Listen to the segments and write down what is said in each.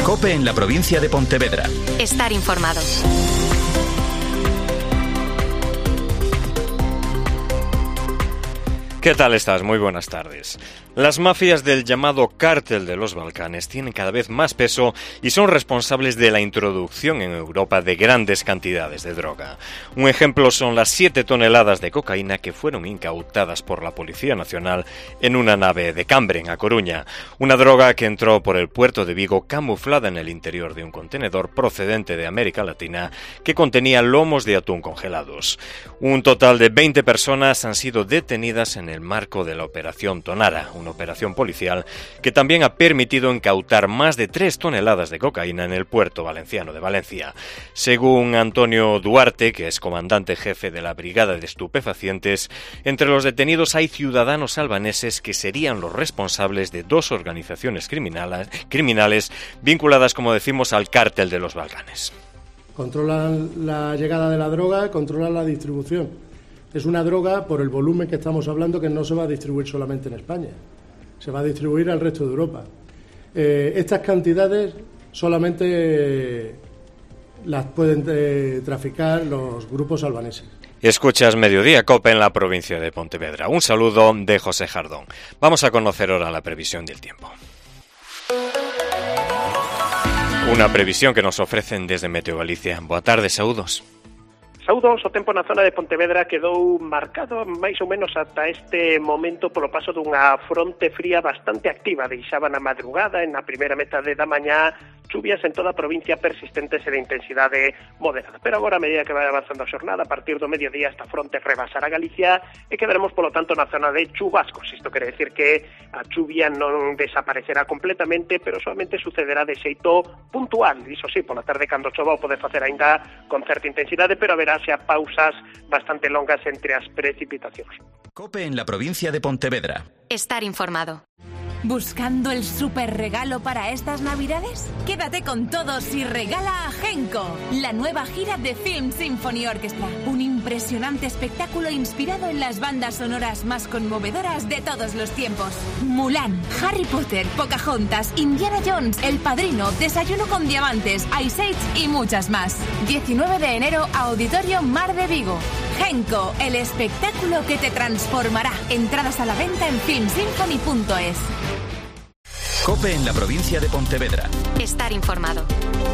COPE en la provincia de Pontevedra. Estar informado. ¿Qué tal estás? Muy buenas tardes. Las mafias del llamado Cártel de los Balcanes tienen cada vez más peso y son responsables de la introducción en Europa de grandes cantidades de droga. Un ejemplo son las 7 toneladas de cocaína que fueron incautadas por la Policía Nacional en una nave de Cambre, en A Coruña. Una droga que entró por el puerto de Vigo camuflada en el interior de un contenedor procedente de América Latina que contenía lomos de atún congelados. Un total de 20 personas han sido detenidas en el marco de la Operación Tonara, una operación policial que también ha permitido incautar más de 3 toneladas de cocaína en el puerto valenciano de Valencia. Según Antonio Duarte, que es comandante jefe de la Brigada de Estupefacientes, entre los detenidos hay ciudadanos albaneses que serían los responsables de 2 organizaciones criminales vinculadas, como decimos, al Cártel de los Balcanes. Controlan la llegada de la droga, controlan la distribución. Es una droga, por el volumen que estamos hablando, que no se va a distribuir solamente en España, se va a distribuir al resto de Europa. Estas cantidades solamente las pueden traficar los grupos albaneses. Escuchas Mediodía COPE en la provincia de Pontevedra. Un saludo de José Jardón. Vamos a conocer ahora la previsión del tiempo. Una previsión que nos ofrecen desde Meteo Galicia. Boa tarde, saúdos. Saúdos, o tempo na zona de Pontevedra quedou marcado máis ou menos ata este momento polo paso dunha fronte fría bastante activa. Deixaba na madrugada, en a primeira metade da mañá, chuvias en toda a provincia persistentes e de intensidade moderada. Pero agora, a medida que vai avanzando a xornada, a partir do mediodía esta fronte rebasará Galicia e quedaremos, polo tanto, na zona de chubascos. Isto quere decir que a chuvia non desaparecerá completamente, pero solamente sucederá de xeito puntual. Iso sí, pola tarde, cando chova, o pode facer aínda con certa intensidade, pero haberá xa pausas bastante longas entre as precipitacións. COPE en la provincia de Pontevedra. Estar informado. ¿Buscando el super regalo para estas Navidades? Quédate con todos y regala a Genco, la nueva gira de Film Symphony Orchestra. Un impresionante espectáculo inspirado en las bandas sonoras más conmovedoras de todos los tiempos. Mulan, Harry Potter, Pocahontas, Indiana Jones, El Padrino, Desayuno con Diamantes, Ice Age y muchas más. 19 de enero, Auditorio Mar de Vigo. Genco, el espectáculo que te transformará. Entradas a la venta en filmsymphony.es. COPE en la provincia de Pontevedra. Estar informado.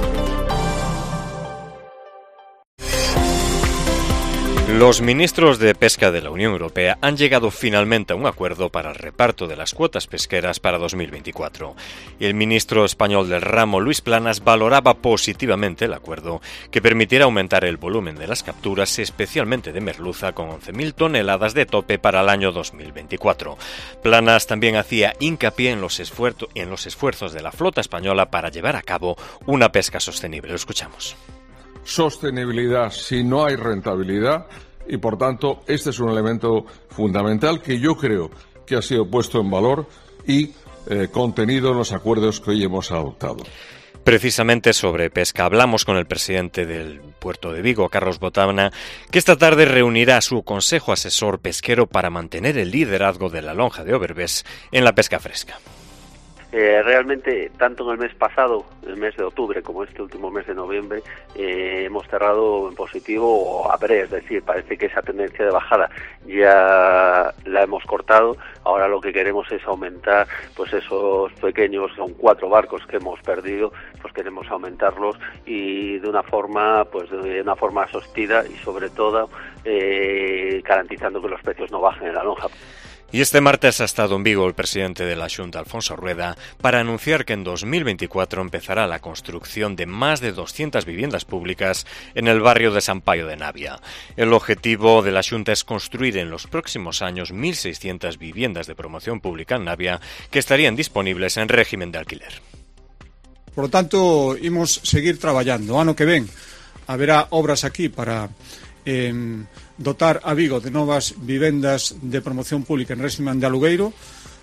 Los ministros de Pesca de la Unión Europea han llegado finalmente a un acuerdo para el reparto de las cuotas pesqueras para 2024. El ministro español del ramo, Luis Planas, valoraba positivamente el acuerdo, que permitirá aumentar el volumen de las capturas, especialmente de merluza, con 11.000 toneladas de tope para el año 2024. Planas también hacía hincapié en los esfuerzos de la flota española para llevar a cabo una pesca sostenible. Lo escuchamos. Sostenibilidad si no hay rentabilidad y, por tanto, este es un elemento fundamental que yo creo que ha sido puesto en valor y contenido en los acuerdos que hoy hemos adoptado. Precisamente sobre pesca hablamos con el presidente del puerto de Vigo, Carlos Botana, que esta tarde reunirá a su consejo asesor pesquero para mantener el liderazgo de la lonja de Overbés en la pesca fresca. Realmente, tanto en el mes pasado, el mes de octubre, como este último mes de noviembre, hemos cerrado en positivo a breve, es decir, parece que esa tendencia de bajada ya la hemos cortado. Ahora lo que queremos es aumentar, pues esos pequeños, son 4 barcos que hemos perdido, pues queremos aumentarlos y de una forma sostida y sobre todo garantizando que los precios no bajen en la lonja. Y este martes ha estado en Vigo el presidente de la Xunta, Alfonso Rueda, para anunciar que en 2024 empezará la construcción de más de 200 viviendas públicas en el barrio de San Paio de Navia. El objetivo de la Xunta es construir en los próximos años 1.600 viviendas de promoción pública en Navia que estarían disponibles en régimen de alquiler. Por lo tanto, imos seguir traballando. O ano que ven haberá obras aquí para dotar a Vigo de novas vivendas de promoción pública en régimen de alugueiro.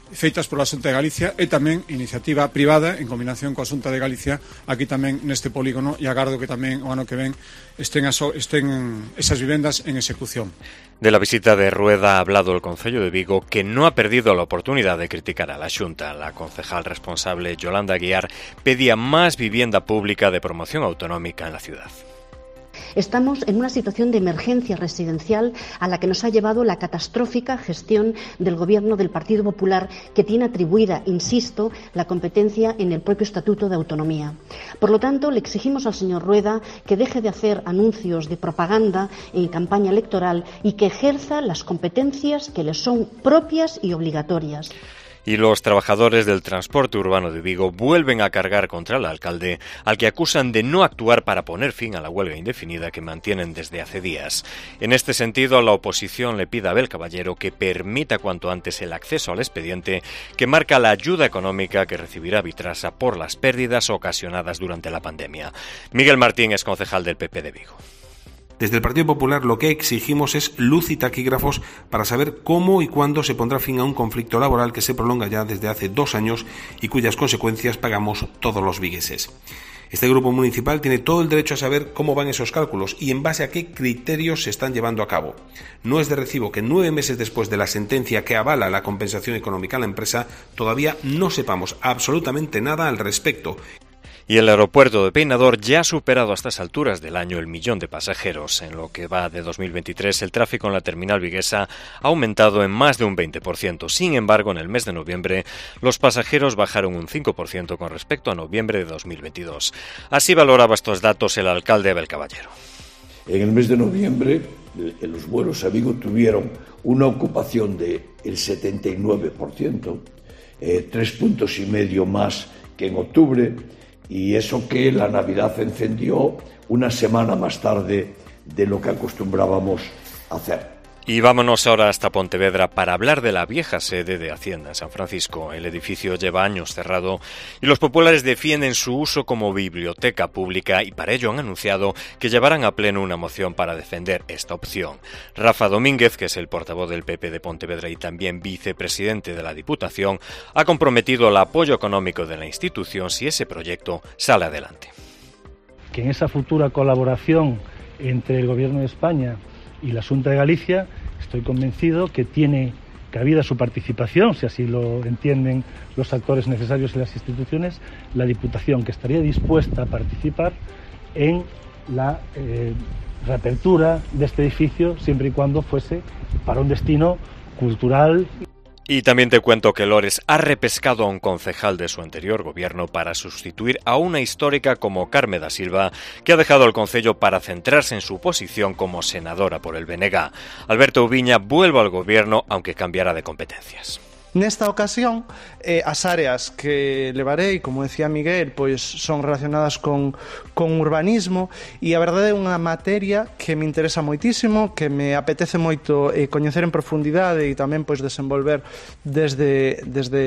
feitas pola Xunta de Galicia e tamén iniciativa privada en combinación coa Xunta de Galicia aquí tamén neste polígono, e agardo que tamén o ano que ven estén esas vivendas en execución. De la visita de Rueda ha hablado el Concello de Vigo, que no ha perdido la oportunidad de criticar a la Xunta. La concejal responsable Yolanda Aguiar pedía más vivienda pública de promoción autonómica en la ciudad. Estamos en una situación de emergencia residencial a la que nos ha llevado la catastrófica gestión del Gobierno del Partido Popular, que tiene atribuida, insisto, la competencia en el propio Estatuto de Autonomía. Por lo tanto, le exigimos al señor Rueda que deje de hacer anuncios de propaganda en campaña electoral y que ejerza las competencias que le son propias y obligatorias. Y los trabajadores del transporte urbano de Vigo vuelven a cargar contra el alcalde, al que acusan de no actuar para poner fin a la huelga indefinida que mantienen desde hace días. En este sentido, la oposición le pide a Abel Caballero que permita cuanto antes el acceso al expediente que marca la ayuda económica que recibirá Vitrasa por las pérdidas ocasionadas durante la pandemia. Miguel Martín es concejal del PP de Vigo. Desde el Partido Popular lo que exigimos es luz y taquígrafos para saber cómo y cuándo se pondrá fin a un conflicto laboral que se prolonga ya desde hace 2 años y cuyas consecuencias pagamos todos los vigueses. Este grupo municipal tiene todo el derecho a saber cómo van esos cálculos y en base a qué criterios se están llevando a cabo. No es de recibo que 9 meses después de la sentencia que avala la compensación económica a la empresa todavía no sepamos absolutamente nada al respecto. Y el aeropuerto de Peinador ya ha superado a estas alturas del año el 1.000.000 de pasajeros. En lo que va de 2023, el tráfico en la terminal viguesa ha aumentado en más de un 20%. Sin embargo, en el mes de noviembre, los pasajeros bajaron un 5% con respecto a noviembre de 2022. Así valoraba estos datos el alcalde Abel Caballero. En el mes de noviembre, los vuelos a Vigo tuvieron una ocupación del 79%, 3 puntos y medio más que en octubre, y eso que la Navidad encendió una semana más tarde de lo que acostumbrábamos a hacer. Y vámonos ahora hasta Pontevedra para hablar de la vieja sede de Hacienda en San Francisco. El edificio lleva años cerrado y los populares defienden su uso como biblioteca pública y para ello han anunciado que llevarán a pleno una moción para defender esta opción. Rafa Domínguez, que es el portavoz del PP de Pontevedra y también vicepresidente de la Diputación, ha comprometido el apoyo económico de la institución si ese proyecto sale adelante. Que en esa futura colaboración entre el Gobierno de España y la Xunta de Galicia, estoy convencido que tiene cabida su participación, si así lo entienden los actores necesarios en las instituciones, la Diputación, que estaría dispuesta a participar en la reapertura de este edificio, siempre y cuando fuese para un destino cultural. Y también te cuento que Lores ha repescado a un concejal de su anterior gobierno para sustituir a una histórica como Carme da Silva, que ha dejado el concello para centrarse en su posición como senadora por el BNG. Alberto Ubiña vuelve al gobierno, aunque cambiará de competencias. Nesta ocasión, as áreas que levarei, como decía Miguel, pois son relacionadas con urbanismo e a verdade é unha materia que me interesa moitísimo, que me apetece moito coñecer en profundidade e tamén pois desenvolver desde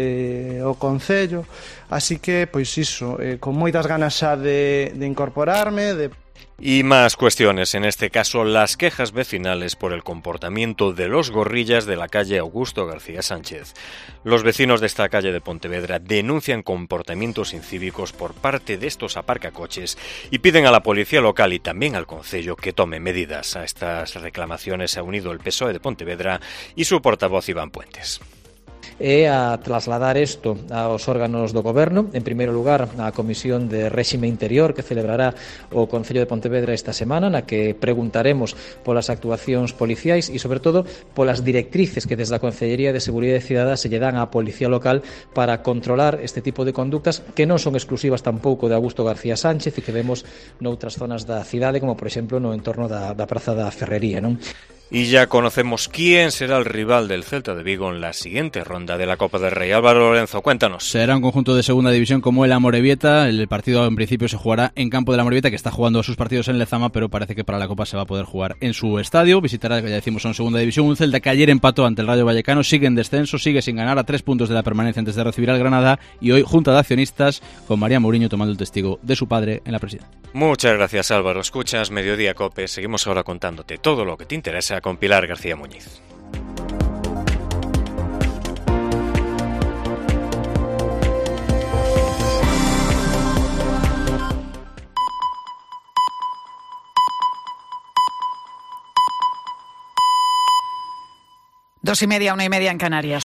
o Concello, así que pois iso, con moitas ganas xa de incorporarme, de... Y más cuestiones, en este caso las quejas vecinales por el comportamiento de los gorrillas de la calle Augusto García Sánchez. Los vecinos de esta calle de Pontevedra denuncian comportamientos incívicos por parte de estos aparcacoches y piden a la policía local y también al concello que tome medidas. A estas reclamaciones se ha unido el PSOE de Pontevedra y su portavoz Iván Puentes. E a trasladar isto aos órganos do Goberno, en primeiro lugar a Comisión de Réxime Interior que celebrará o Concello de Pontevedra esta semana, na que preguntaremos polas actuacións policiais e, sobre todo, polas directrices que desde a Concellería de Seguridade Cidadá se lle dan á Policía Local para controlar este tipo de conductas que non son exclusivas tampouco de Augusto García Sánchez e que vemos noutras zonas da cidade, como por exemplo no entorno da Praza da Ferrería, non? Y ya conocemos quién será el rival del Celta de Vigo en la siguiente ronda de la Copa del Rey. Álvaro Lorenzo, cuéntanos. Será un conjunto de segunda división como el Amorebieta. El partido en principio se jugará en campo del Amorebieta, que está jugando sus partidos en Lezama, pero parece que para la Copa se va a poder jugar en su estadio. Visitará, que ya decimos, en segunda división. Un Celta que ayer empató ante el Rayo Vallecano, sigue en descenso, sigue sin ganar, a 3 puntos de la permanencia antes de recibir al Granada. Y hoy, junta de accionistas, con María Mourinho tomando el testigo de su padre en la presidencia. Muchas gracias, Álvaro. Escuchas Mediodía Cope. Seguimos ahora contándote todo lo que te interesa con Pilar García Muñiz. 2:30, 1:30 en Canarias.